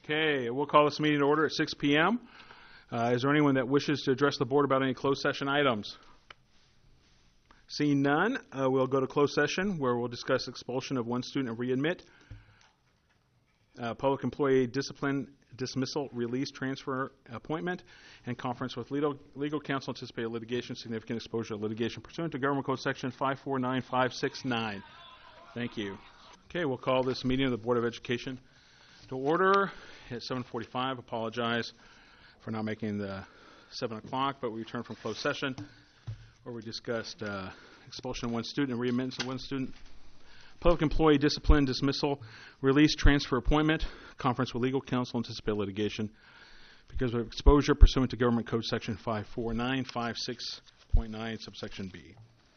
Okay, we'll call this meeting to order at 6 p.m. Is there anyone that wishes to address the board about any closed session items? Seeing none, we'll go to closed session where we'll discuss expulsion of one student and readmit, public employee discipline, dismissal, release, transfer, appointment, and conference with legal counsel, anticipated litigation, significant exposure to litigation pursuant to Government Code Section 549569. Thank you. Okay, we'll call this meeting of the Board of Education to order at 7:45. Apologize for not making the 7 o'clock, but we returned from closed session where we discussed expulsion of one student and readmittance of one student, public employee discipline, dismissal, release, transfer, appointment, conference with legal counsel, anticipated litigation because of exposure pursuant to Government Code Section 54956.9, subsection B.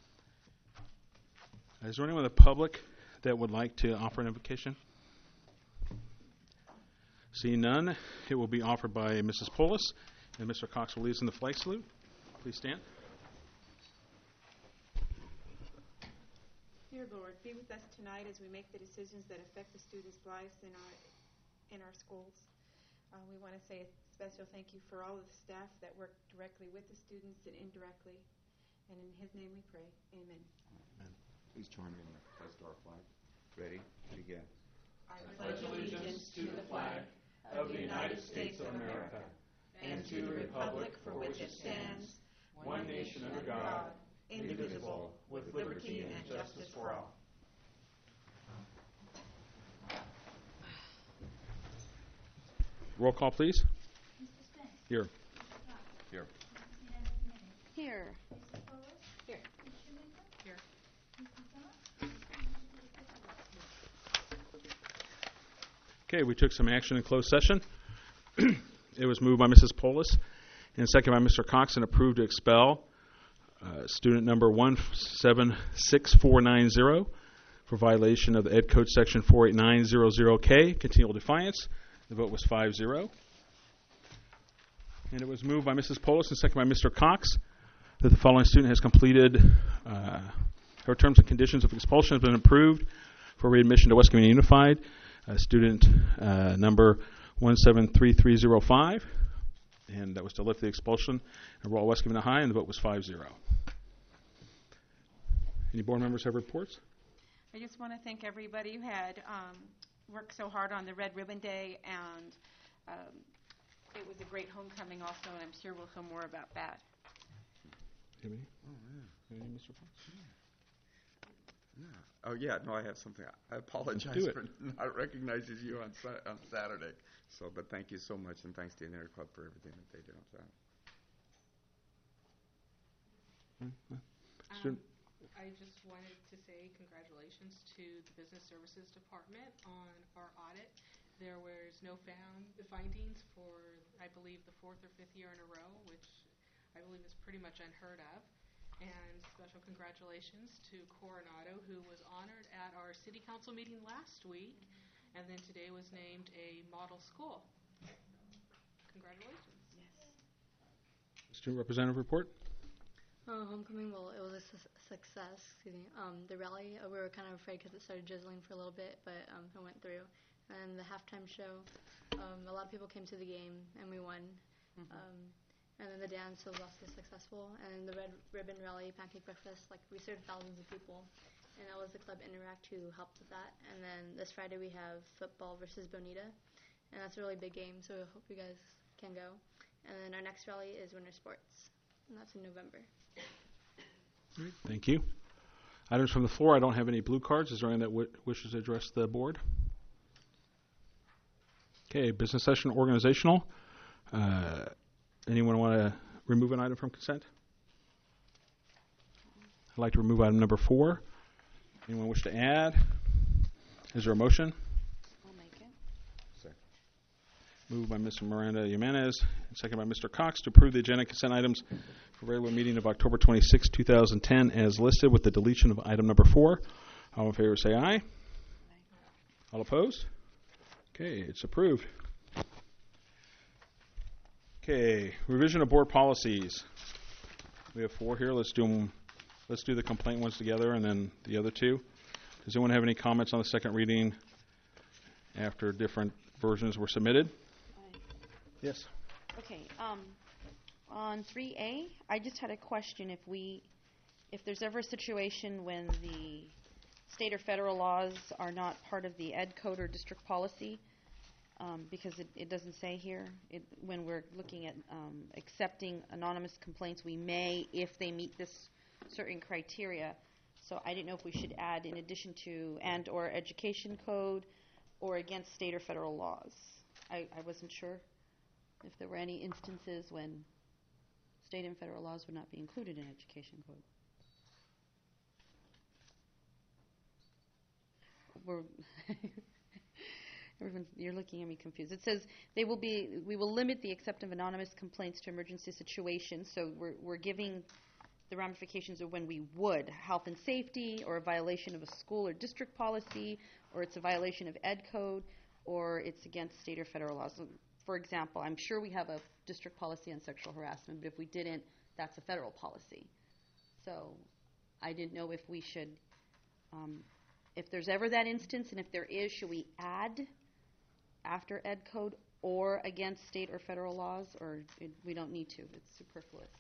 Is there anyone in the public that would like to offer an invocation? Seeing none, it will be offered by Mrs. Polis, and Mr. Cox will lead us in the flag salute. Please stand. Dear Lord, be with us tonight as we make the decisions that affect the students' lives in our schools. We want to say a special thank you for all of the staff that work directly with the students and indirectly. And in His name we pray. Amen. Amen. Please join me in the pledge to our flag. Ready? Begin. I pledge allegiance to the flag of the United States of America and to the republic for which it stands, one nation under God, indivisible, with liberty and justice for all. Roll call, please. Here. Here. Here. Here. Here. Okay, we took some action in closed session. It was moved by Mrs. Polis and seconded by Mr. Cox and approved to expel student number 176490 for violation of the Ed Code Section 48900K, continual defiance. The vote was 5-0. And it was moved by Mrs. Polis and seconded by Mr. Cox that the following student has completed her terms and conditions of expulsion has been approved for readmission to West Covina Unified. Student number 173305, and that was to lift the expulsion at Royal West Covina High, and the vote was 5-0. Any board members have reports? I just want to thank everybody who had worked so hard on the Red Ribbon Day, and it was a great homecoming also, and I'm sure we'll hear more about that. Any? Oh, yeah. Any, Mr. Fox? Yeah. Oh, yeah. No, I have something. I apologize for not recognizing you on Saturday. But thank you so much, and thanks to the Inner Club for everything that they did on Saturday. I just wanted to say congratulations to the Business Services Department on our audit. There was no findings for, I believe, the 4th or 5th year in a row, which I believe is pretty much unheard of. And special congratulations to Coronado, who was honored at our city council meeting last week, and then today was named a model school. Congratulations. Yes. Student representative report. Homecoming, well, it was a success. Excuse me. The rally, we were kind of afraid because it started drizzling for a little bit, but it went through. And the halftime show, a lot of people came to the game, and we won. Mm-hmm. And then the dance was also successful. And the Red Ribbon Rally, Pancake Breakfast, we served thousands of people. And that was the Club Interact who helped with that. And then this Friday we have football versus Bonita. And that's a really big game, so I hope you guys can go. And then our next rally is Winter Sports. And that's in November. All right, thank you. Items from the floor. I don't have any blue cards. Is there anyone that wishes to address the board? Okay, business session organizational. Anyone want to remove an item from consent? I'd like to remove item number 4. Anyone wish to add? Is there a motion? I'll make it. Second. Moved by Mr. Miranda Jimenez, and second by Mr. Cox to approve the agenda consent items for regular meeting of October 26, 2010 as listed with the deletion of item number 4. All in favor say aye. Aye. All opposed? Okay, it's approved. Okay, revision of board policies. We have 4 here. Let's do the complaint ones together and then the other 2. Does anyone have any comments on the second reading after different versions were submitted. Yes. Okay, on 3A, I just had a question. If there's ever a situation when the state or federal laws are not part of the ed code or district policy, because it doesn't say here, when we're looking at accepting anonymous complaints, we may, if they meet this certain criteria. So I didn't know if we should add, in addition to and or education code or against state or federal laws. I wasn't sure if there were any instances when state and federal laws would not be included in education code. You're looking at me confused. It says we will limit the acceptance of anonymous complaints to emergency situations. So we're giving the ramifications of when we would, health and safety, or a violation of a school or district policy, or it's a violation of ed code, or it's against state or federal laws. So, for example, I'm sure we have a district policy on sexual harassment, but if we didn't, that's a federal policy. So I didn't know if we should, if there's ever that instance, and if there is, should we add after ed code or against state or federal laws, or we don't need to? It's superfluous.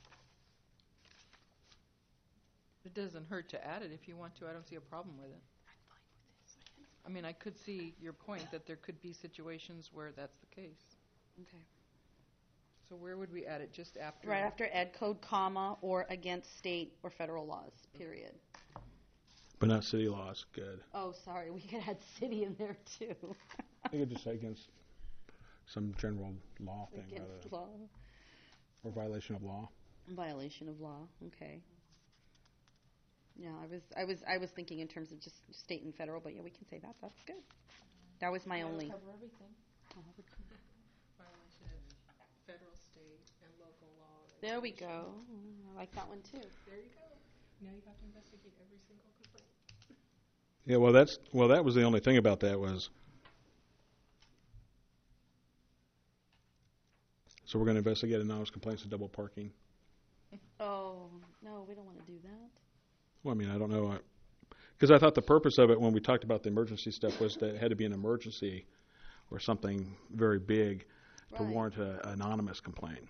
It doesn't hurt to add it if you want to. I don't see a problem with it. I mean, I could see your point that there could be situations where that's the case. Okay. So where would we add it? Just after? Right after ed code, comma, or against state or federal laws, period. But not city laws. Good. Oh, sorry. We could add city in there, too. You could just say against some general law thing. Against law. Or violation of law. Violation of law. Okay. Yeah, I was thinking in terms of just state and federal, but yeah, we can say that. That's good. That was my only. Cover everything. Violation of federal, state, and local law. There we go. I like that one too. There you go. Now you have to investigate every single complaint. Yeah, that was the only thing about that was. So we're going to investigate anonymous complaints of double parking. Oh no, we don't want to do that. Well, I mean, I don't know, because I thought the purpose of it when we talked about the emergency stuff was that it had to be an emergency or something very big to Right. warrant an anonymous complaint.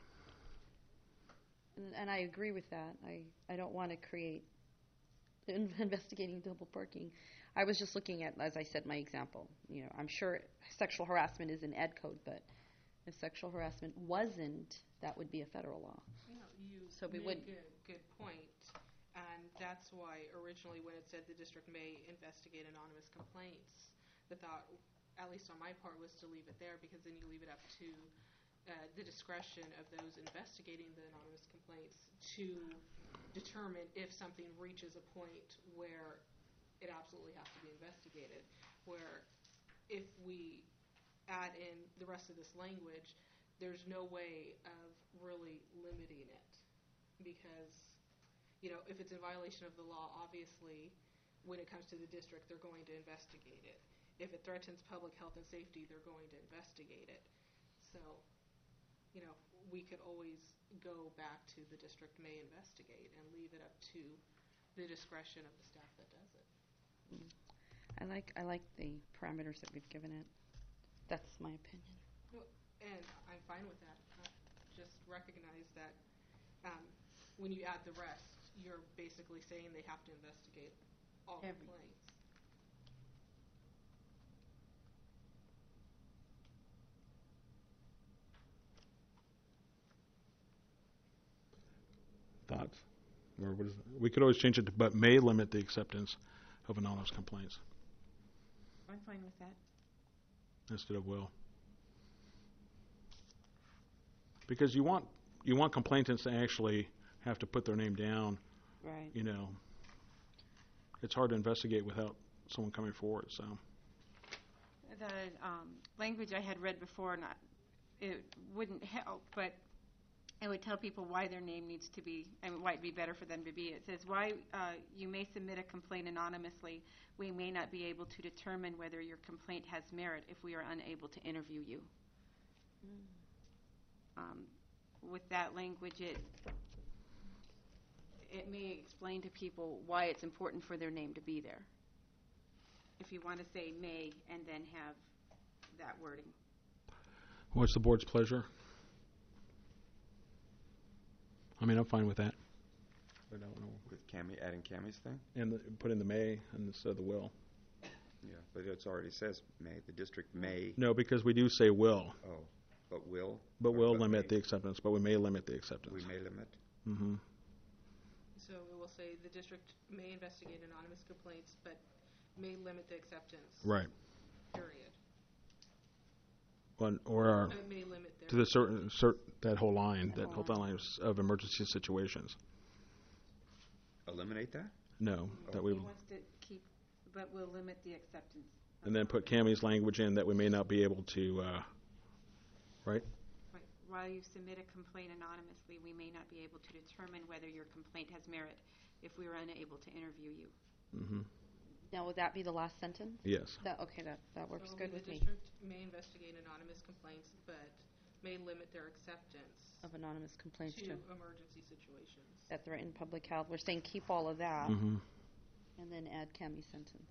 And I agree with that. I don't want to create investigating double parking. I was just looking at, as I said, my example. You know, I'm sure sexual harassment is in ed code, but if sexual harassment wasn't, that would be a federal law. You know, you So we make would- a good point, and that's why originally when it said the district may investigate anonymous complaints, the thought, at least on my part, was to leave it there because then you leave it up to the discretion of those investigating the anonymous complaints to determine if something reaches a point where it absolutely has to be investigated. Where if we add in the rest of this language, there's no way of really limiting it because, you know, if it's in violation of the law, obviously, when it comes to the district, they're going to investigate it. If it threatens public health and safety, they're going to investigate it. So, you know, we could always go back to the district may investigate and leave it up to the discretion of the staff that does it. I like the parameters that we've given it. That's my opinion. And I'm fine with that. Just recognize that when you add the rest, you're basically saying they have to investigate all complaints. Thoughts? Or what is it? We could always change it to, but may limit the acceptance of anonymous complaints I'm fine with that. instead of will. Because you want complainants to actually have to put their name down. Right. You know, it's hard to investigate without someone coming forward. So The language I had read before, it wouldn't help, but it would tell people why their name needs to be, and why it'd be better for them to be. It says, why you may submit a complaint anonymously. We may not be able to determine whether your complaint has merit if we are unable to interview you. With that language, it may explain to people why it's important for their name to be there. If you want to say may and then have that wording. What's the board's pleasure? I mean, I'm fine with that. But I don't know. With adding Cammy's thing? And put in the may instead of the will. Yeah, but it already says may. The district may. No, because we do say will. Oh, but will. But we'll But limit may. the acceptance. But we may limit the acceptance. We may limit. Mm-hmm. So it will say the district may investigate anonymous complaints, but may limit the acceptance. Right. Period. Or It may limit their. to the that whole line, that whole line of emergency situations. Eliminate that? No, that we He wants to keep, but we'll limit the acceptance. and then put Cammie's language in that we may not be able to. Right. Right. While you submit a complaint anonymously, we may not be able to determine whether your complaint has merit if we are unable to interview you. Mm-hmm. Now, would that be the last sentence? Yes. Okay, that works So good with the me. district may investigate anonymous complaints, but may limit their acceptance Of anonymous complaints to to emergency situations. that threaten public health. We're saying keep all of that Mm-hmm. and then add Cammie's sentence.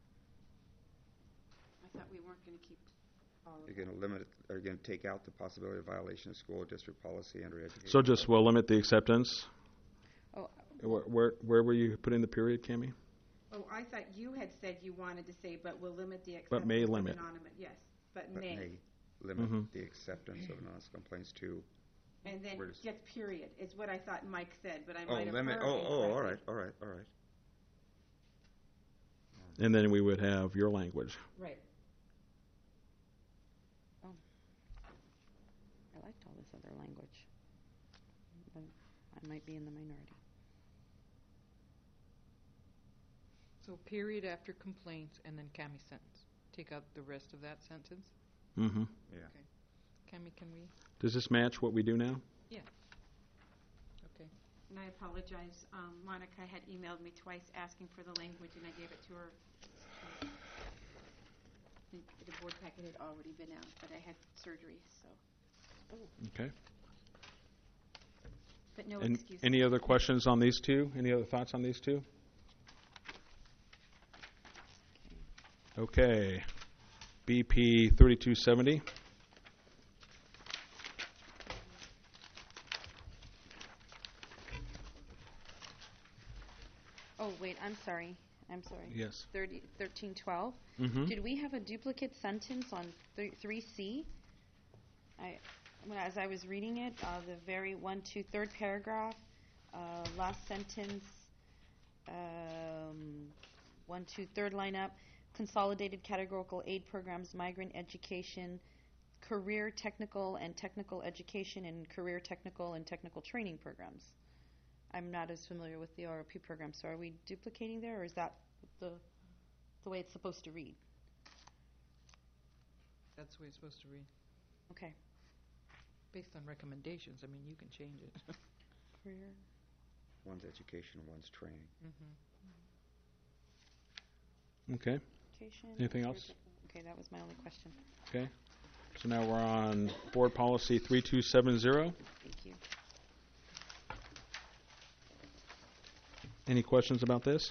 I thought we weren't going to keep all of You're going to limit it, or you're going to take out the possibility of violation of school or district policy under education. So just we'll limit the acceptance. Oh, Where were you putting the period, Cammie? Oh, I thought you had said you wanted to say, but we'll limit the acceptance. But may of limit. anonymous. Yes, but But may. may limit Mhm. the acceptance of anonymous complaints to. And then Where does- just period is what I thought Mike said, but I Oh, might have limit. heard Oh, all incorrectly. right. And then we would have your language. Right. I liked all this other language, but I might be in the minority. So period after complaints and then Cammie's sentence. Take out the rest of that sentence. Mm-hmm. Yeah. Cammie, can we? Does this match what we do now? Okay. And I apologize. Monica had emailed me twice asking for the language, and I gave it to her. The board packet had already been out, but I had surgery, so. Okay. But no And excuse. any other questions on these two? Any other thoughts on these two? Okay. BP 3270. Oh, wait, I'm sorry. Yes. 1312. Mm-hmm. Did we have a duplicate sentence on 3C? As I was reading it, the very third paragraph, last sentence, third line up, consolidated categorical aid programs, migrant education, career technical and technical education, and career technical and technical training programs. I'm not as familiar with the ROP program, so are we duplicating there, or is that the way it's supposed to read? That's the way it's supposed to read. Okay. Based on recommendations, I mean, you can change it. Career. One's education, one's training. Okay. Education. Anything career else? Okay, that was my only question. Okay. So now we're on Board Policy 3270. Thank you. Any questions about this?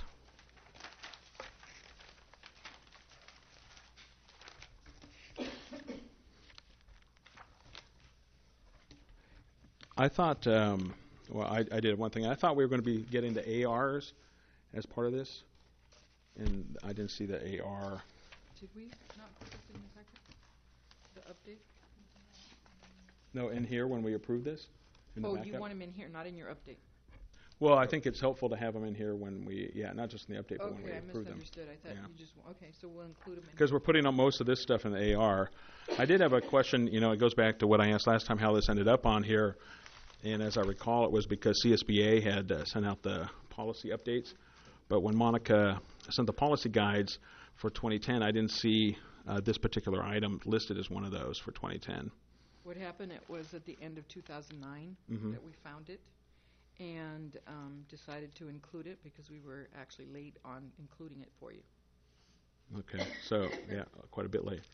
I thought, I did one thing. I thought we were going to be getting the ARs as part of this, and I didn't see the AR. Did we not put this in the packet? The update? No, in here when we approved this? In the Oh, backup? you want them in here, not in your update. Well, I think it's helpful to have them in here when we, not just in the update, but when we Okay, I approve them. misunderstood. I thought Yeah. you just, okay, so we'll include them in. Because we're putting on most of this stuff in the AR. I did have a question, it goes back to what I asked last time, how this ended up on here. And as I recall, it was because CSBA had sent out the policy updates. But when Monica sent the policy guides for 2010, I didn't see this particular item listed as one of those for 2010. What happened, it was at the end of 2009 Mhm. that we found it and decided to include it because we were actually late on including it for you. Okay, so, quite a bit late.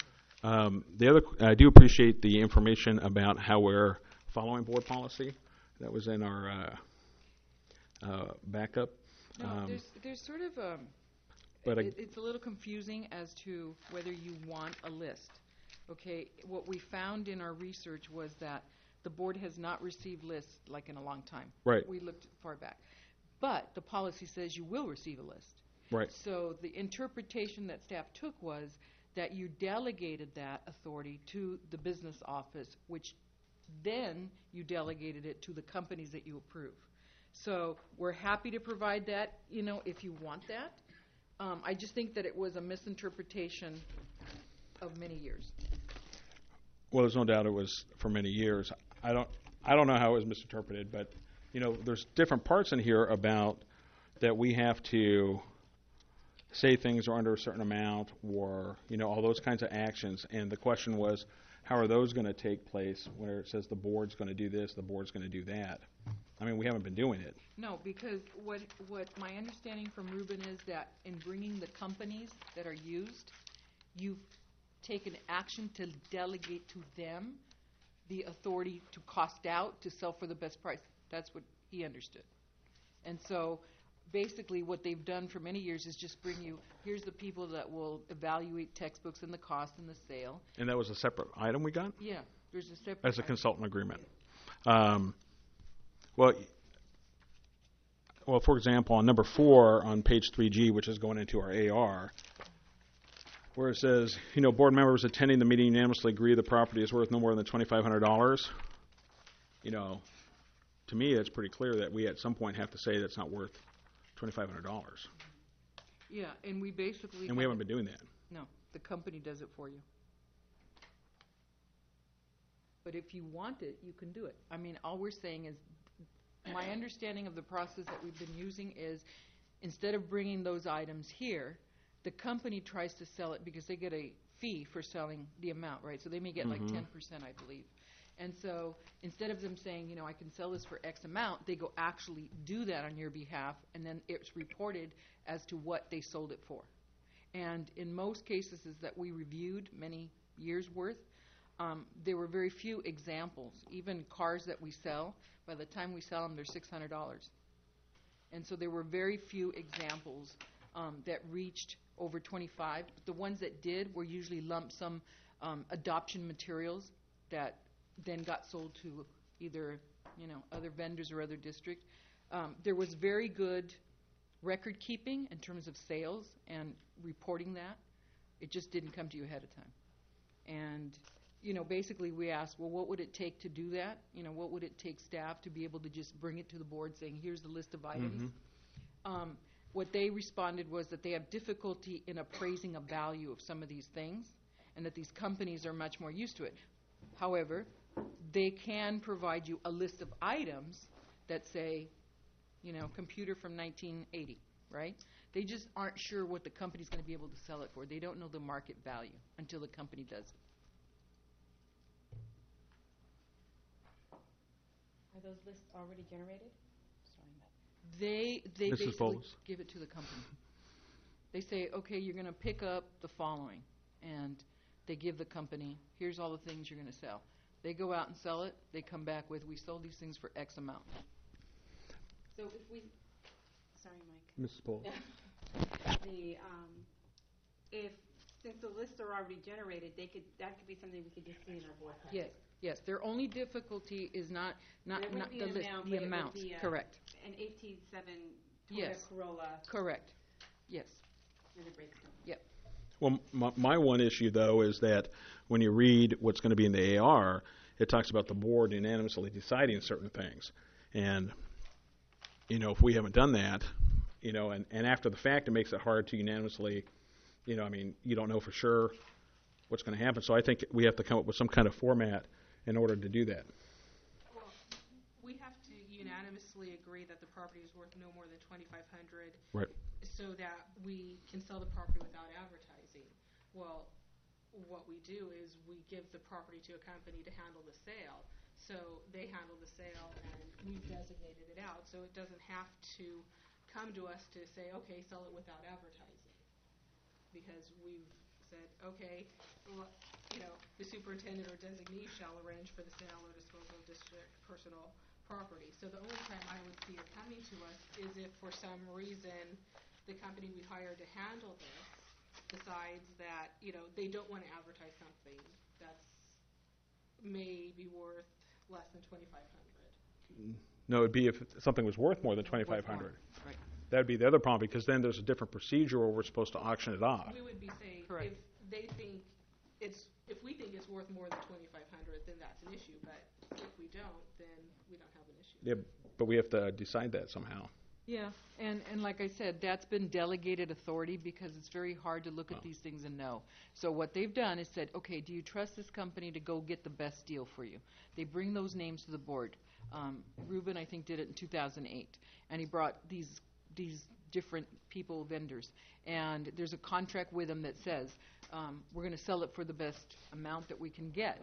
I do appreciate the information about how we're following board policy. That was in our backup. No, there's sort of but it's a little confusing as to whether you want a list. Okay, what we found in our research was that the board has not received lists like in a long time. Right. We looked far back. But the policy says you will receive a list. Right. So the interpretation that staff took was that you delegated that authority to the business office, which then you delegated it to the companies that you approve. So we're happy to provide that, if you want that. I just think that it was a misinterpretation of many years. Well, there's no doubt it was for many years. I don't know how it was misinterpreted, but there's different parts in here about that we have to say things are under a certain amount, or all those kinds of actions. And the question was, how are those going to take place? Where it says the board's going to do this, the board's going to do that. I mean, we haven't been doing it. No, because what my understanding from Ruben is that in bringing the companies that are used, you've taken action to delegate to them the authority to cost out, to sell for the best price. That's what he understood. And so basically what they've done for many years is just bring you, here's the people that will evaluate textbooks and the cost and the sale. And that was a separate item we got? Yeah, there's a separate As a item. consultant agreement. Well, for example, on number 4 on page 3G, which is going into our AR, where it says, board members attending the meeting unanimously agree the property is worth no more than $2,500. To me, it's pretty clear that we at some point have to say that's not worth $2,500. Yeah, and we basically... And we haven't been doing that. No, the company does it for you. But if you want it, you can do it. I mean, all we're saying is, my understanding of the process that we've been using is, instead of bringing those items here, the company tries to sell it because they get a fee for selling the amount, right? So they may get like 10%, I believe. And so instead of them saying, I can sell this for X amount, they go actually do that on your behalf, and then it's reported as to what they sold it for. And in most cases that we reviewed, many years worth, there were very few examples. Even cars that we sell, by the time we sell them, they're $600. And so there were very few examples that reached over 25. The ones that did were usually lump sum adoption materials that then got sold to either other vendors or other districts. There was very good record keeping in terms of sales and reporting that. It just didn't come to you ahead of time. And basically we asked, well, what would it take to do that? What would it take staff to be able to just bring it to the board saying, here's the list of items? What they responded was that they have difficulty in appraising a value of some of these things, and that these companies are much more used to it. However, they can provide you a list of items that say, computer from 1980, right? They just aren't sure what the company's going to be able to sell it for. They don't know the market value until the company does it. Are those lists already generated? They Mrs. basically Bowles? give it to the company. They say, okay, you're going to pick up the following, and they give the company, here's all the things you're going to sell. They go out and sell it. They come back with, we sold these things for X amount. So if we, sorry, Mike. Mrs. Pohl. Since the lists are already generated, that could be something we could just see in our board packet. Yes. Their only difficulty is not There wouldn't not be the an list, amount, the but it would amount. be Correct. An 18.7 Toyota Yes. Corolla Correct. Yes. and a breakdown. Yep. Well, my one issue, though, is that when you read what's going to be in the AR, it talks about the board unanimously deciding certain things. And, if we haven't done that, and after the fact, it makes it hard to unanimously, you don't know for sure what's going to happen. So I think we have to come up with some kind of format in order to do that. Well, we have to unanimously agree that the property is worth no more than $2,500. Right. So that we can sell the property without advertising. Well, what we do is we give the property to a company to handle the sale. So they handle the sale, and we've designated it out. So it doesn't have to come to us to say, okay, sell it without advertising. Because we've said, okay, well, the superintendent or designee shall arrange for the sale or disposal of district personal property. So the only time I would see it coming to us is if for some reason the company we hire to handle this decides that, they don't want to advertise something that's may be worth less than 2,500. No, it'd be if something was worth more than 2,500. Right. That'd be the other problem, because then there's a different procedure where we're supposed to auction it off. We would be saying, Correct. if they think if we think it's worth more than 2,500, then that's an issue, but if we don't, then we don't have an issue. Yeah, but we have to decide that somehow. Yeah, and like I said, that's been delegated authority because it's very hard to look at these things and know. So what they've done is said, okay, do you trust this company to go get the best deal for you? They bring those names to the board. Ruben, I think, did it in 2008, and he brought these different people, vendors, and there's a contract with them that says we're going to sell it for the best amount that we can get.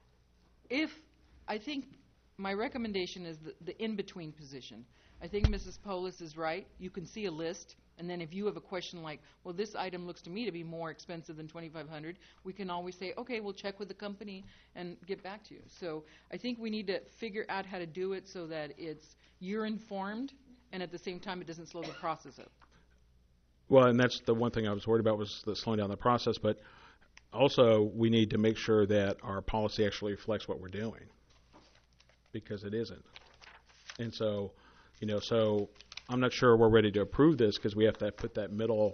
I think my recommendation is the in-between position. I think Mrs. Polis is right. You can see a list, and then if you have a question like, well, this item looks to me to be more expensive than $2,500, we can always say, okay, we'll check with the company and get back to you. So I think we need to figure out how to do it so that you're informed, and at the same time it doesn't slow the process up. Well, and that's the one thing I was worried about, was the slowing down the process, but also we need to make sure that our policy actually reflects what we're doing, because it isn't. And so, so I'm not sure we're ready to approve this, because we have to put that middle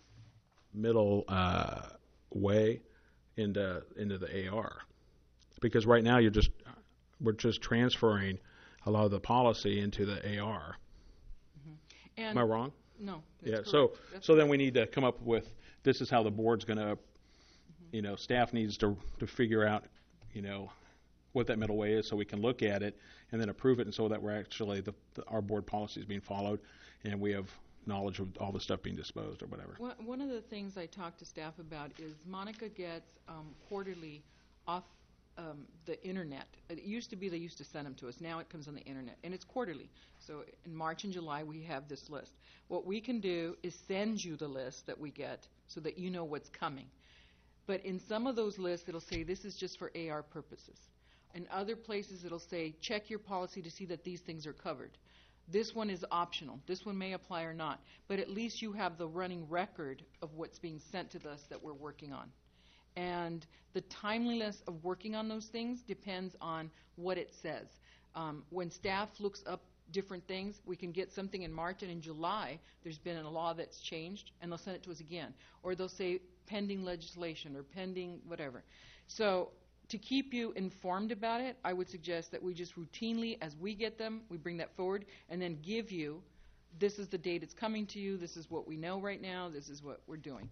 way into the AR, because right now we're just transferring a lot of the policy into the AR. And Am I wrong? No. Yeah. That's So correct. then we need to come up with, this is how the board's going to, staff needs to figure out, what that middle way is, so we can look at it and then approve it, and so that we're actually our board policy is being followed, and we have knowledge of all the stuff being disposed or whatever. One of the things I talk to staff about is Monica gets quarterly off the internet. It used to be they used to send them to us. Now it comes on the internet, and it's quarterly. So in March and July we have this list. What we can do is send you the list that we get so that you know what's coming. But in some of those lists it'll say this is just for AR purposes. In other places it'll say check your policy to see that these things are covered. This one is optional. This one may apply or not. But at least you have the running record of what's being sent to us that we're working on. And the timeliness of working on those things depends on what it says. When staff looks up different things, we can get something in March, and in July there's been a law that's changed, and they'll send it to us again. Or they'll say pending legislation or pending whatever. So to keep you informed about it, I would suggest that we just routinely, as we get them, we bring that forward and then give you, this is the date it's coming to you, this is what we know right now, this is what we're doing.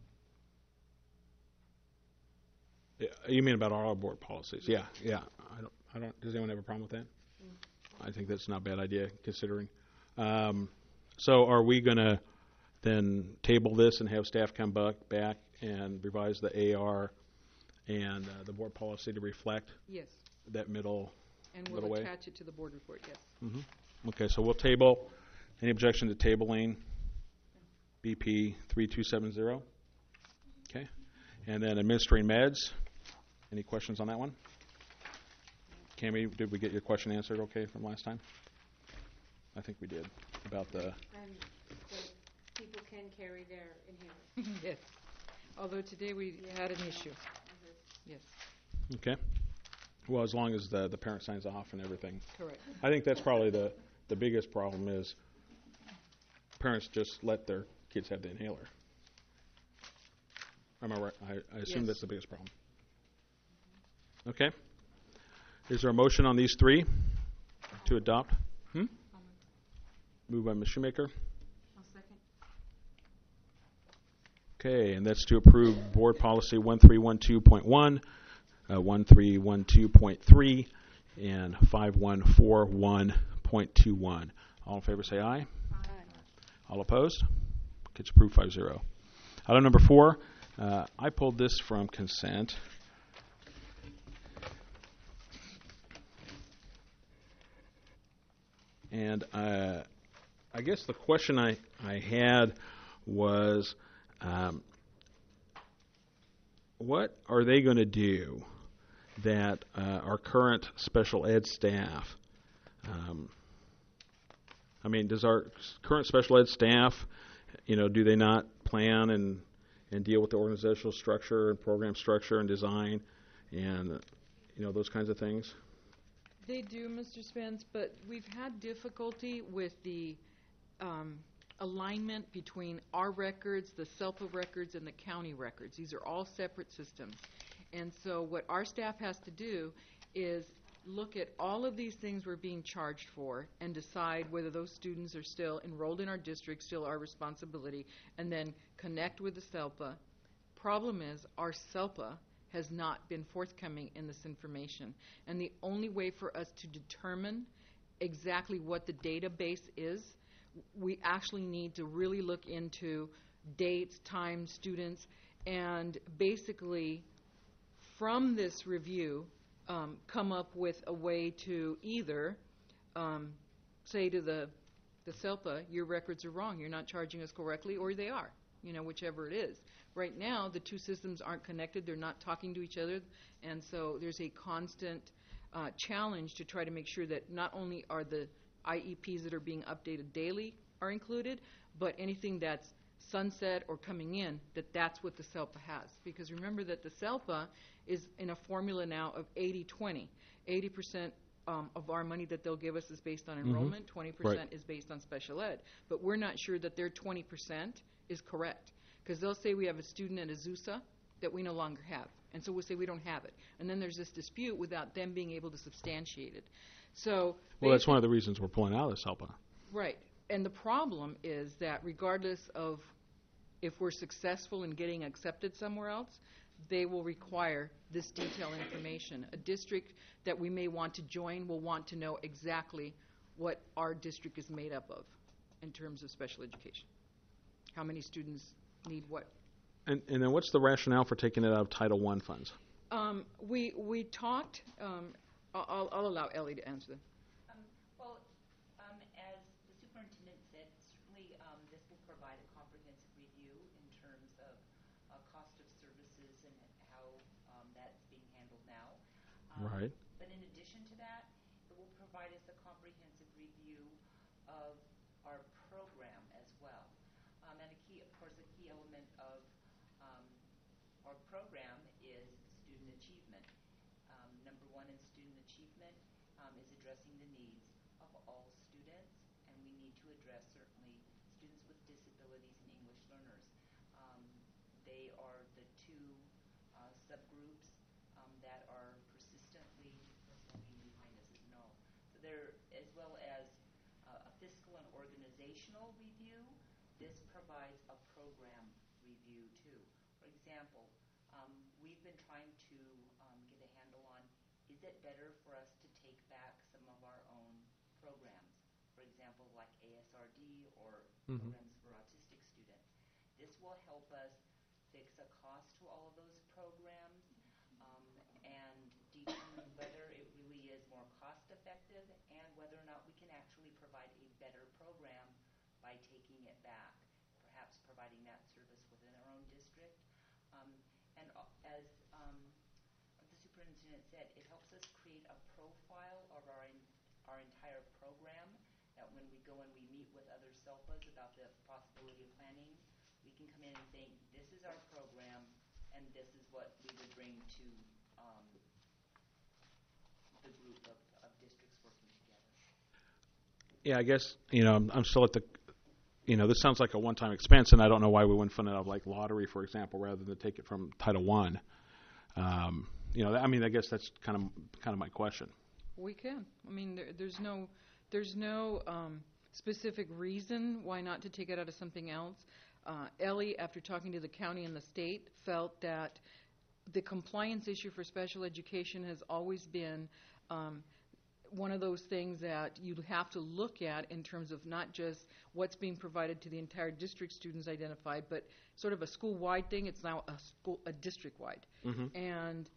Yeah, you mean about our board policies? Yeah. I don't. Does anyone have a problem with that? I think that's not a bad idea, considering. So are we going to then table this and have staff come back and revise the AR and the board policy to reflect Yes. that middle And middle we'll way? attach it to the board report, yes. Mm-hmm. Okay, so we'll table. Any objection to tabling BP 3270? Okay. And then administering meds. Any questions on that one? Cammie, did we get your question answered okay from last time? I think we did, about the... So people can carry their inhaler. Yes. Although today we had an issue. Yes, Okay. Well, as long as the parent signs off and everything. correct. I think that's probably the biggest problem is parents just let their kids have the inhaler. Am I right? I assume Yes. that's the biggest problem. Okay. Is there a motion on these three to adopt? Moved by Ms. Shoemaker. I'll second. Okay, and that's to approve Board Policy 1312.1, 1312.3, and 5141.21. All in favor say aye. All opposed? Gets approved 5-0. Item number 4, I pulled this from consent. And I guess the question I had was, what are they going to do that our current special ed staff, does our current special ed staff, do they not plan and deal with the organizational structure and program structure and design and, those kinds of things? They do, Mr. Spence, but we've had difficulty with the alignment between our records, the SELPA records, and the county records. These are all separate systems. And so what our staff has to do is look at all of these things we're being charged for and decide whether those students are still enrolled in our district, still our responsibility, and then connect with the SELPA. Problem is, our SELPA has not been forthcoming in this information. And the only way for us to determine exactly what the database is, we actually need to really look into dates, times, students, and basically from this review come up with a way to either say to the SELPA, your records are wrong, you're not charging us correctly, or they are, whichever it is. Right now, the two systems aren't connected, they're not talking to each other, and so there's a constant challenge to try to make sure that not only are the IEPs that are being updated daily are included, but anything that's sunset or coming in, that's what the SELPA has. Because remember that the SELPA is in a formula now of 80-20. 80% of our money that they'll give us is based on enrollment, 20% Right. is based on special ed. But we're not sure that their 20% is correct. Because they'll say we have a student at Azusa that we no longer have. And so we'll say we don't have it. And then there's this dispute without them being able to substantiate it. So Well, that's one of the reasons we're pulling out of SELPA. right. And the problem is that regardless of if we're successful in getting accepted somewhere else, they will require this detailed information. A district that we may want to join will want to know exactly what our district is made up of in terms of special education. How many students need what. And then what's the rationale for taking it out of Title I funds? We talked, I'll allow Ellie to answer that. As the superintendent said, certainly this will provide a comprehensive review in terms of cost of services and how that's being handled now. Right. But in addition to that, it will provide us a comprehensive review of our program as well. And a key element of our program is student achievement. Number one in student achievement is addressing the needs of all students, and we need to address certainly students with disabilities and English learners. They are the two subgroups that are persistently behind us as no. So there, as well as a fiscal and organizational review, this provides a program review too. For example, we've been trying to get a handle on, is it better for us to take back some of our own programs? For example, like ASRD or programs for autistic students. This will help us fix a cost to all of those programs and determine whether it really is more cost effective and whether or not we can actually provide a better program by taking it back, perhaps providing that service within our own district. And as the superintendent said, it helps us create a profile of our entire program, that when we go and we meet with other SELPAs about the possibility of planning, we can come in and say, this is our program, and this is what we would bring to the group of districts working together. Yeah, I guess, I'm still at the, this sounds like a one-time expense, and I don't know why we wouldn't fund it out of like lottery, for example, rather than take it from Title I. I guess that's kind of my question. We can. I mean, there's no specific reason why not to take it out of something else. Ellie, after talking to the county and the state, felt that the compliance issue for special education has always been one of those things that you have to look at in terms of not just what's being provided to the entire district students identified, but sort of a school-wide thing. It's now a district-wide. And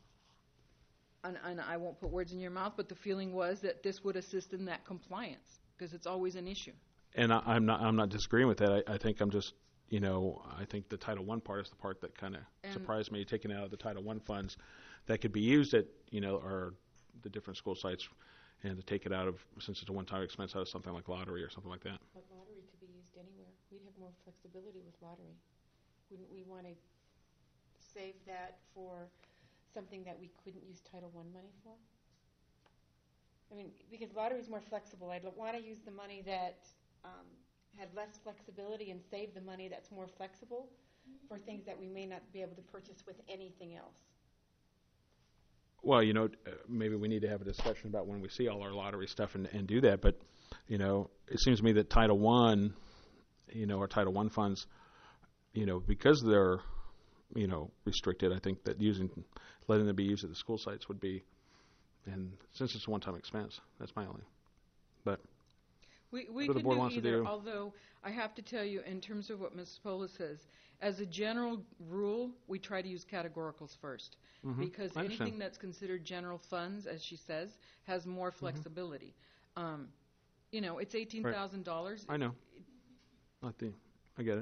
I won't put words in your mouth, but the feeling was that this would assist in that compliance, because it's always an issue. And I'm not disagreeing with that. I think I'm just, I think the Title I part is the part that kind of surprised me, taking out of the Title I funds that could be used at, or the different school sites, and to take it out of, since it's a one-time expense, out of something like lottery or something like that. But lottery could be used anywhere. We'd have more flexibility with lottery. Wouldn't we want to save that for something that we couldn't use Title I money for? I mean, because lottery is more flexible. I'd want to use the money that had less flexibility and save the money that's more flexible for things that we may not be able to purchase with anything else. Well, maybe we need to have a discussion about when we see all our lottery stuff and do that. But, it seems to me that Title I, or Title I funds, because they're, restricted, I think that letting them be used at the school sites would be, and since it's a one-time expense, that's my only. But We what the could board do wants to either, do. although I have to tell you, in terms of what Ms. Pola says, as a general rule, we try to use categoricals first, because I understand. anything that's considered general funds, as she says, has more flexibility. It's $18,000. I know. I get it.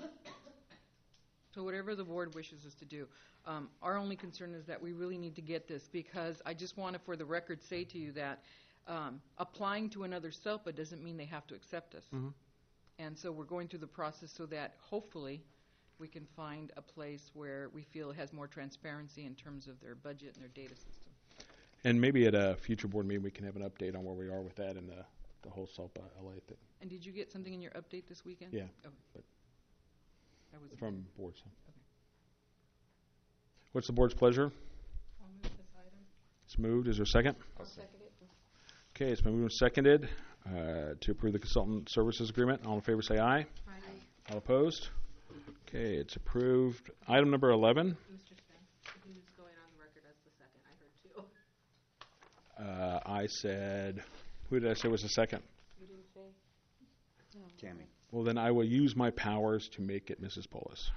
So whatever the board wishes us to do. Our only concern is that we really need to get this, because I just want to, for the record, say to you that applying to another SELPA doesn't mean they have to accept us. And so we're going through the process so that hopefully we can find a place where we feel it has more transparency in terms of their budget and their data system. And maybe at a future board meeting we can have an update on where we are with that and the whole SELPA LA thing. And did you get something in your update this weekend? Yeah, Okay. but That was from boards. Okay. What's the board's pleasure? I'll move this item. It's moved. Is there a second? I'll second it. Okay, it's been moved and seconded to approve the consultant services agreement. All in favor say aye. Aye. All opposed? Okay, it's approved. Item number 11. Mr. Smith, who's going on the record as the second? I heard two. I said, who did I say was the second? You didn't say? Tammy. Well, then I will use my powers to make it Mrs. Polis.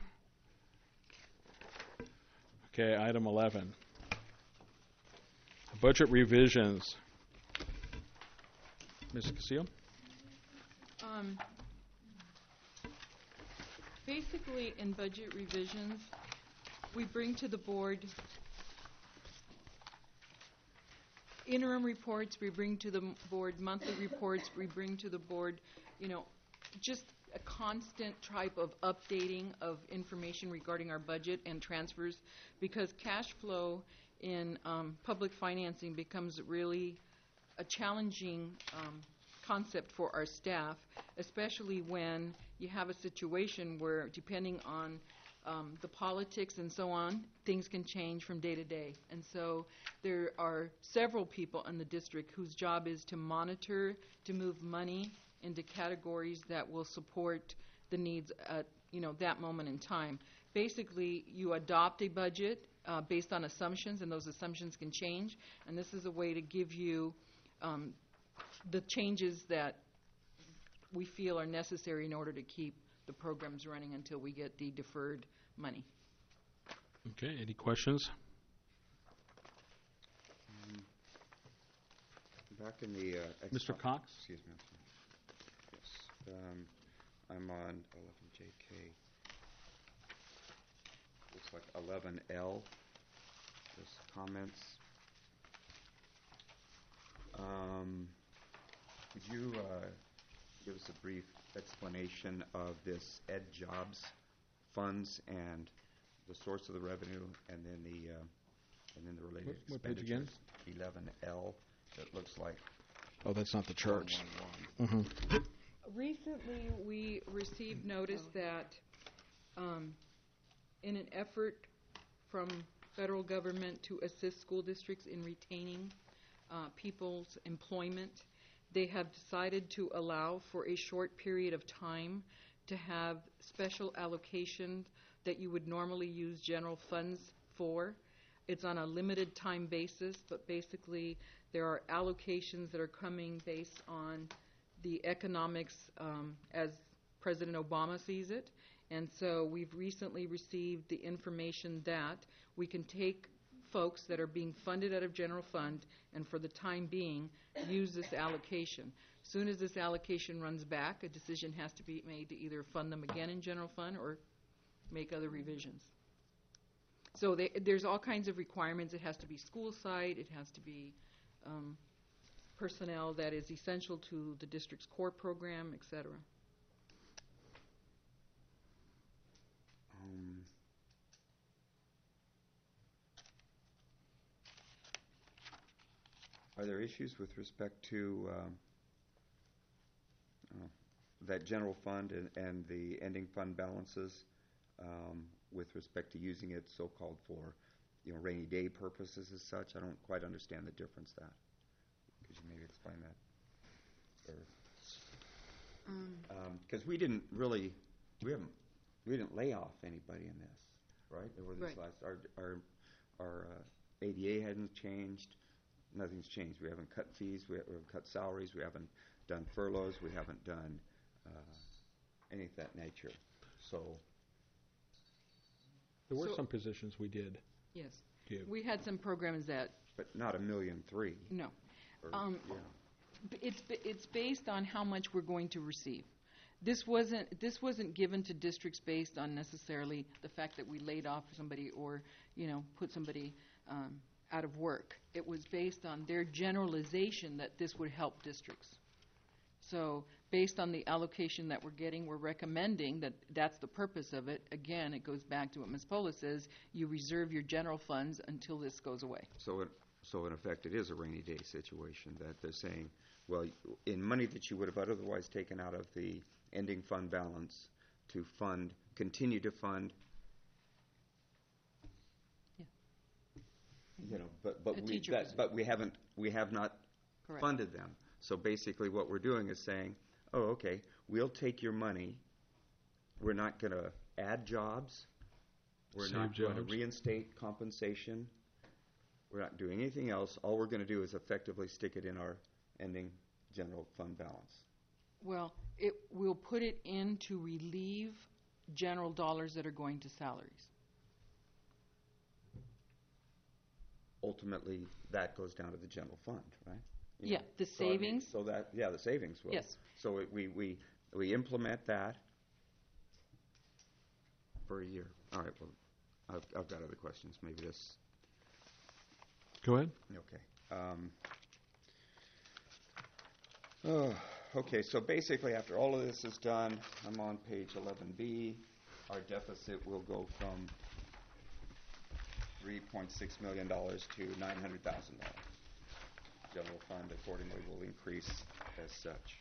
Okay, item 11. Budget revisions. Ms. Castillo? Basically, in budget revisions, we bring to the board interim reports, we bring to the board monthly reports, we bring to the board, just a constant type of updating of information regarding our budget and transfers, because cash flow in public financing becomes really a challenging concept for our staff, especially when you have a situation where, depending on the politics and so on, things can change from day to day. And so there are several people in the district whose job is to monitor, to move money into categories that will support the needs at that moment in time. Basically, you adopt a budget based on assumptions, and those assumptions can change. And this is a way to give you the changes that we feel are necessary in order to keep the programs running until we get the deferred money. Okay, any questions? Back in the Mr. Cox? Excuse me. Yes. I'm on 11JK. Looks like 11L. Just comments. Could you give us a brief explanation of this Ed Jobs funds and the source of the revenue, and then the related What page again? expenditures? 11L. It looks like. Oh, that's not the church. 111. Recently, we received notice that in an effort from federal government to assist school districts in retaining people's employment, they have decided to allow for a short period of time to have special allocations that you would normally use general funds for. It's on a limited time basis, but basically there are allocations that are coming based on the economics as President Obama sees it. And so we've recently received the information that we can take folks that are being funded out of general fund and for the time being use this allocation. As soon as this allocation runs back, a decision has to be made to either fund them again in general fund or make other revisions. So there's all kinds of requirements. It has to be school site, it has to be personnel that is essential to the district's core program, et cetera. Are there issues with respect to that general fund and the ending fund balances with respect to using it so-called for, rainy day purposes as such? I don't quite understand the difference that. Could you maybe explain that? Because we didn't lay off anybody in this, right? Over this our ADA hadn't changed. Nothing's changed. We haven't cut fees. We haven't cut salaries. We haven't done furloughs. We haven't done any of that nature. So There were some positions we did Yes. give. We had some programs that, but not $1.3 million. no. Or, It's based on how much we're going to receive. This wasn't given to districts based on necessarily the fact that we laid off somebody or, put somebody out of work. It was based on their generalization that this would help districts. So based on the allocation that we're getting, we're recommending that that's the purpose of it. Again, it goes back to what Ms. Pola says, you reserve your general funds until this goes away. So in effect, it is a rainy day situation that they're saying, well, in money that you would have otherwise taken out of the ending fund balance to continue to fund, but we have not Correct. funded them. So basically, what we're doing is saying, oh, okay, we'll take your money. We're not going to add jobs. We're Save not going to jobs. reinstate compensation. We're not doing anything else. All we're going to do is effectively stick it in our ending general fund balance. Well, we'll put it in to relieve general dollars that are going to salaries. Ultimately, that goes down to the general fund, right? Yeah, the So, I mean, savings. the savings will. Yes. So we implement that for a year. All right. Well, I've got other questions. Maybe this. Go ahead. Okay. Okay. So basically, after all of this is done, I'm on page 11B. Our deficit will go from $3.6 million to $900,000. General fund accordingly will increase as such.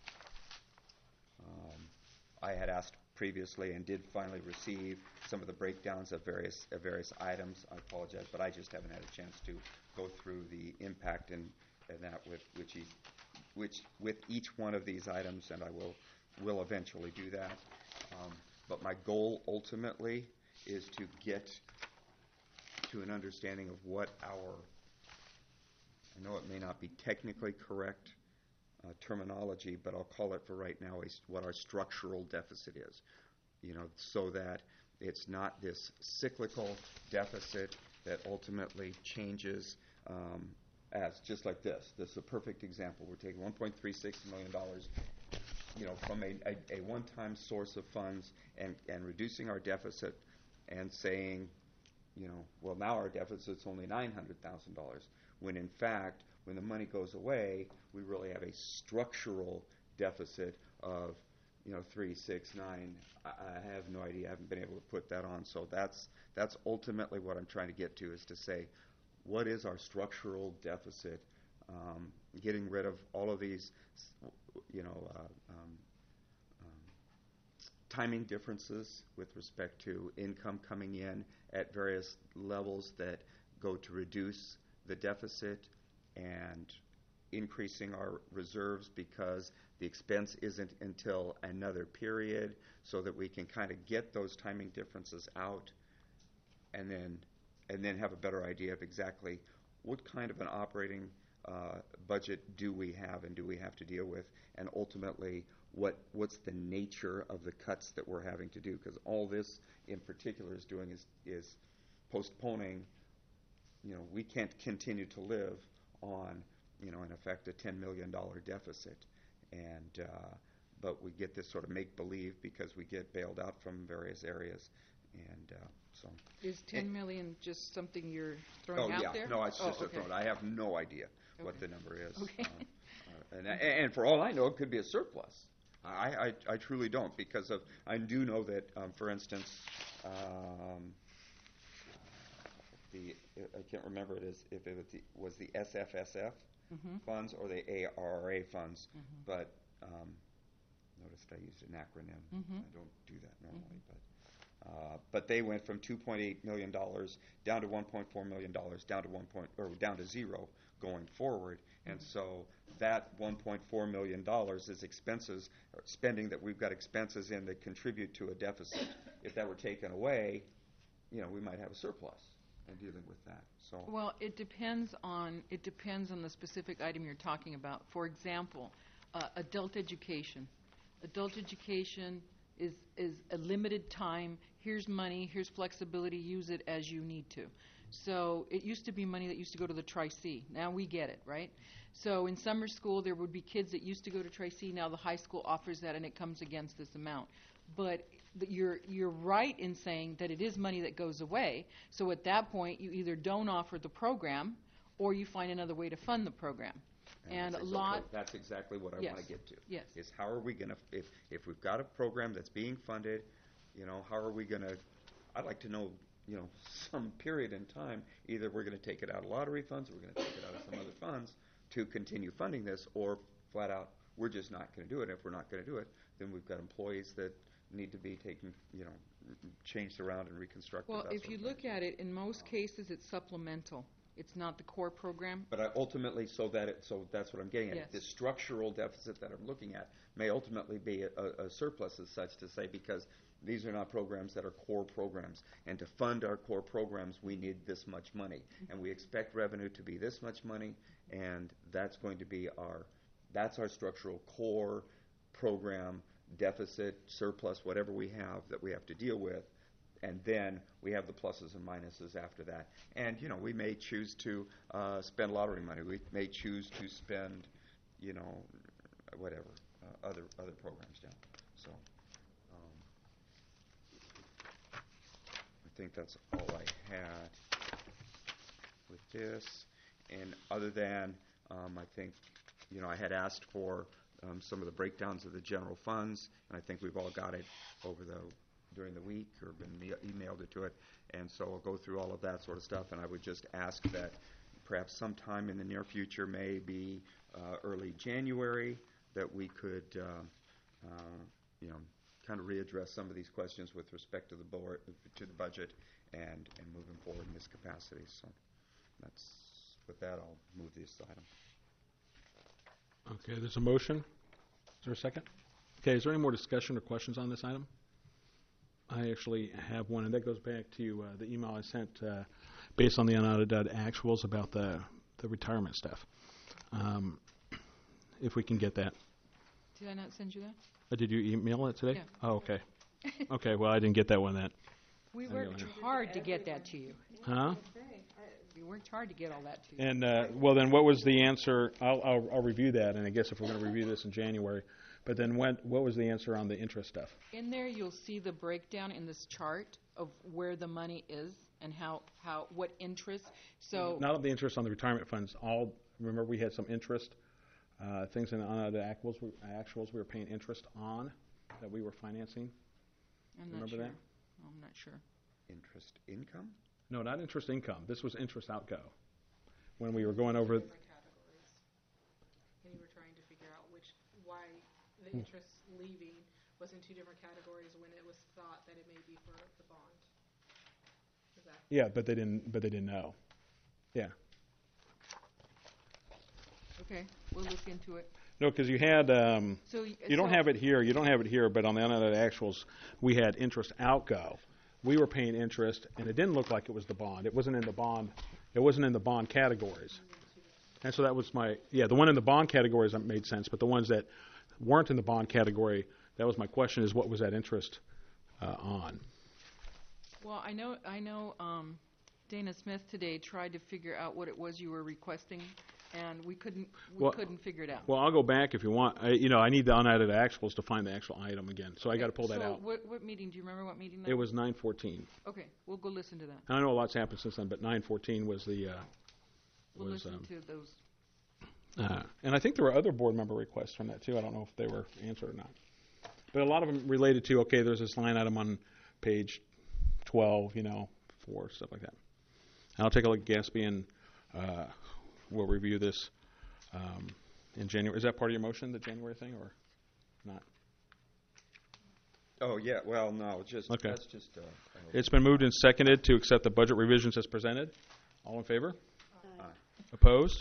I had asked previously and did finally receive some of the breakdowns of various items. I apologize, but I just haven't had a chance to go through the impact and that with each one of these items, and I will eventually do that. But my goal ultimately is to get to an understanding of what I know it may not be technically correct terminology, but I'll call it for right now what our structural deficit is. So that it's not this cyclical deficit that ultimately changes as just like this. This is a perfect example. We're taking $1.36 million, from a one-time source of funds and reducing our deficit and saying, well, now our deficit's only $900,000, when in fact, when the money goes away, we really have a structural deficit of 3, 6, 9. I have no idea. I haven't been able to put that on. So that's ultimately what I'm trying to get to, is to say, what is our structural deficit? Getting rid of all of these, timing differences with respect to income coming in at various levels that go to reduce the deficit, and increasing our reserves because the expense isn't until another period, so that we can kind of get those timing differences out, and then have a better idea of exactly what kind of an operating budget do we have and do we have to deal with, and ultimately what's the nature of the cuts that we're having to do, because all this in particular is doing is postponing. We can't continue to live on, in effect, a $10 million deficit, and but we get this sort of make-believe because we get bailed out from various areas, and so. Is $10 million just something you're throwing out there? No, it's just a okay. throw. I have no idea what the number is. Okay. And for all I know, it could be a surplus. I truly don't, because I do know that, for instance, I can't remember if it was the SFSF, funds or the ARRA funds, but noticed I used an acronym. I don't do that normally, but they went from $2.8 million down to $1.4 million, down to zero going forward, and so that $1.4 million is expenses, or spending that we've got expenses in that contribute to a deficit. If that were taken away, we might have a surplus in dealing with that. So Well, it depends on the specific item you're talking about. For example, adult education. Adult education is a limited time. Here's money. Here's flexibility. Use it as you need to. So it used to be money that used to go to the Tri-C. Now we get it, right? So in summer school, there would be kids that used to go to Tri-C. Now the high school offers that, and it comes against this amount. But you're right in saying that it is money that goes away. So at that point, you either don't offer the program, or you find another way to fund the program. And that's exactly what I Yes. want to get to. Yes. Is how are we going to, if we've got a program that's being funded, how are we going to, I'd like to know, some period in time, either we're going to take it out of lottery funds, or we're going to take it out of some other funds to continue funding this, or flat out, we're just not going to do it. If we're not going to do it, then we've got employees that need to be taken, changed around and reconstructed. Well, if you look at it, in most cases, it's supplemental. It's not the core program. But ultimately, so that's what I'm getting at. Yes. The structural deficit that I'm looking at may ultimately be a surplus as such to say, because these are not programs that are core programs. And to fund our core programs, we need this much money. And we expect revenue to be this much money, and that's going to be that's our structural core program deficit, surplus, whatever we have that we have to deal with. And then we have the pluses and minuses after that. And, we may choose to spend lottery money. We may choose to spend, whatever, other programs down. So I think that's all I had with this. And other than, I think, I had asked for some of the breakdowns of the general funds, and I think we've all got it during the week, or been emailed it to it, and so I'll go through all of that sort of stuff, and I would just ask that perhaps sometime in the near future, maybe early January, that we could, kind of readdress some of these questions with respect to the board, to the budget, and moving forward in this capacity. So with that, I'll move this item. Okay, there's a motion. Is there a second? Okay, is there any more discussion or questions on this item? I actually have one, and that goes back to the email I sent based on the unaudited actuals about the retirement stuff. If we can get that. Did I not send you that? Did you email it today? Yeah. Oh, okay. Okay, well, I didn't get that one then. We worked hard to get that to you. Huh? We worked hard to get all that to you. And, well, then what was the answer? I'll review that, and I guess if we're going to review this in January. But then what was the answer on the interest stuff? In there, you'll see the breakdown in this chart of where the money is and what interest. So Not on the interest on the retirement funds. Remember we had some interest, things in the actuals we were paying interest on that we were financing. I'm not Remember sure. that? I'm not sure. Interest income? No, not interest income. This was interest outgo. When we were going over, Different categories. And you were trying to figure out why the interest leaving was in two different categories when it was thought that it may be for the bond. Is that? yeah, but they didn't know. Yeah. Okay, we'll look into it. No, because you had, So you don't have it here. You don't have it here, but on the unaudited actuals, we had interest outgo. We were paying interest, and it didn't look like it was the bond. It wasn't in the bond. It wasn't in the bond categories. And so that was the one in the bond categories that made sense, but the ones that weren't in the bond category, that was my question: is what was that interest on? Well, I know. Dana Smith today tried to figure out what it was you were requesting, and we couldn't figure it out. Well, I'll go back if you want. I need the unaudited actuals to find the actual item again, so I got to pull that out. What meeting? Do you remember what meeting that It was 9/14. Okay, we'll go listen to that. I know a lot's happened since then, but 9/14 was the. We'll listen to those. And I think there were other board member requests from that too. I don't know if they were answered or not. But a lot of them related to, okay, there's this line item on page 12, for stuff like that. And I'll take a look at Gatsby, and we'll review this in January. Is that part of your motion, the January thing, or not? Oh, yeah, well, no, just, Okay. that's just, It's been moved and seconded to accept the budget revisions as presented. All in favor? Aye. Opposed?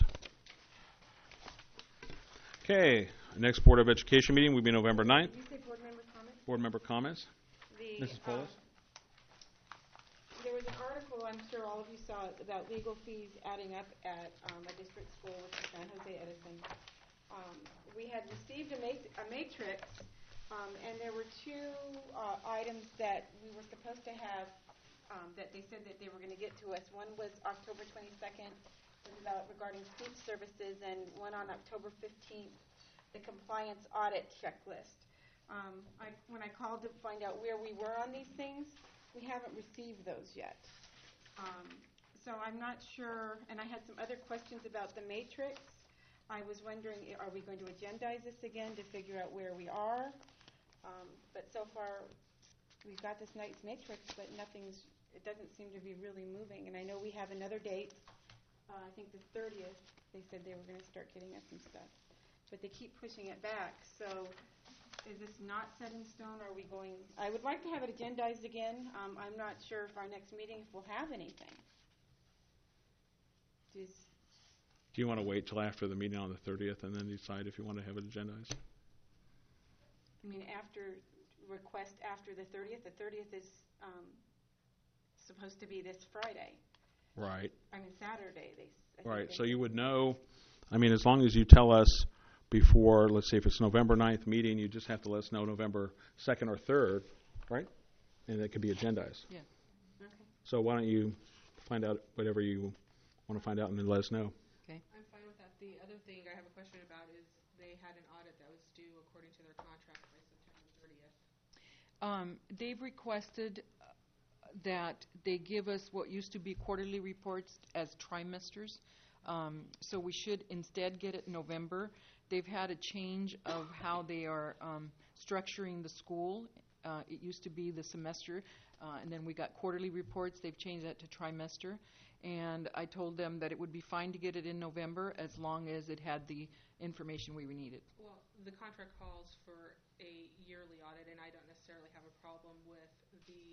Okay, next Board of Education meeting will be November 9th. Did you say board member comments? Board member comments? Mrs. Polis? There was an article, I'm sure all of you saw it, about legal fees adding up at a district school, which is San Jose Edison. We had received a matrix, and there were two items that we were supposed to have that they said that they were going to get to us. One was October 22nd, was about regarding speech services, and one on October 15th, the compliance audit checklist. When I called to find out where we were on these things, we haven't received those yet. So I'm not sure, and I had some other questions about the matrix. I was wondering, are we going to agendize this again to figure out where we are? But so far, we've got this night's matrix, but it doesn't seem to be really moving. And I know we have another date, I think the 30th, they said they were going to start getting us some stuff. But they keep pushing it back, so is this not set in stone? Are we going? I would like to have it agendized again. I'm not sure if our next meeting will have anything. Do you want to wait till after the meeting on the 30th and then decide if you want to have it agendized? I mean, request after the 30th. The 30th is supposed to be this Friday. Right. I mean, Saturday. Right. So you would know, I mean, as long as you tell us before, let's say if it's November 9th meeting, you just have to let us know November 2nd or 3rd, right? And it could be agendized. Yeah. Okay. So why don't you find out whatever you want to find out and then let us know. Okay. I'm fine with that. The other thing I have a question about is they had an audit that was due according to their contract by September 30th. They've requested that they give us what used to be quarterly reports as trimesters. So we should instead get it in November. They've had a change of how they are structuring the school. It used to be the semester, and then we got quarterly reports. They've changed that to trimester. And I told them that it would be fine to get it in November as long as it had the information we needed. Well, the contract calls for a yearly audit, and I don't necessarily have a problem with the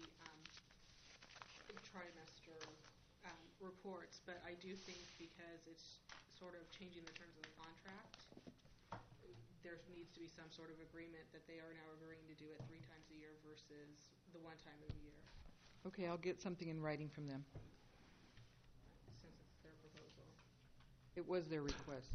trimester reports, but I do think because it's sort of changing the terms of the contract, there needs to be some sort of agreement that they are now agreeing to do it 3 times a year versus the 1 time a year, Okay, I'll get something in writing from them. since it's their proposal. It was their request.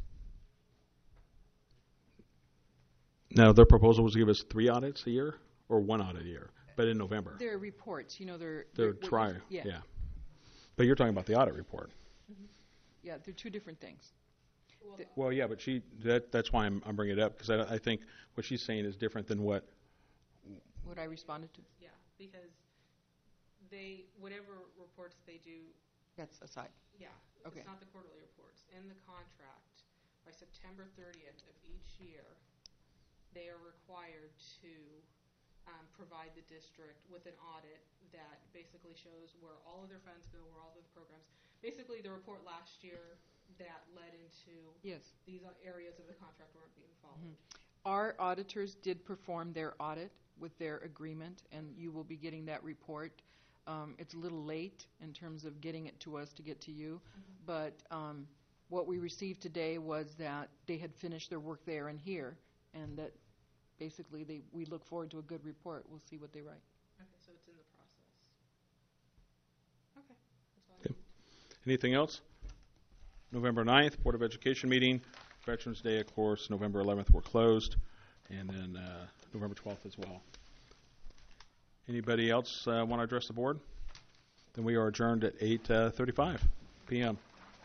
Now, their proposal was to give us 3 audits a year or 1 audit a year, but in November. They're reports, They're what try, you- yeah. But you're talking about the audit report. Yeah, they're two different things. Well, yeah, but that's why I'm bringing it up, because I think what she's saying is different than what, What I responded to, Yeah, because whatever reports they do, that's aside. yeah, Okay. it's not the quarterly reports. In the contract, by September 30th of each year, they are required to provide the district with an audit that basically shows where all of their funds go, where all of the programs. Basically, the report last year that led into Yes. these areas of the contract weren't being followed. Our auditors did perform their audit with their agreement, and you will be getting that report. It's a little late in terms of getting it to us to get to you, but what we received today was that they had finished their work there and here, and that basically we look forward to a good report. We'll see what they write. Okay, so it's in the process. Okay, that's all I Okay. need. anything else? November 9th, Board of Education meeting. Veterans Day, of course, November 11th, we're closed. And then November 12th as well. Anybody else want to address the board? Then we are adjourned at 8:35 p.m.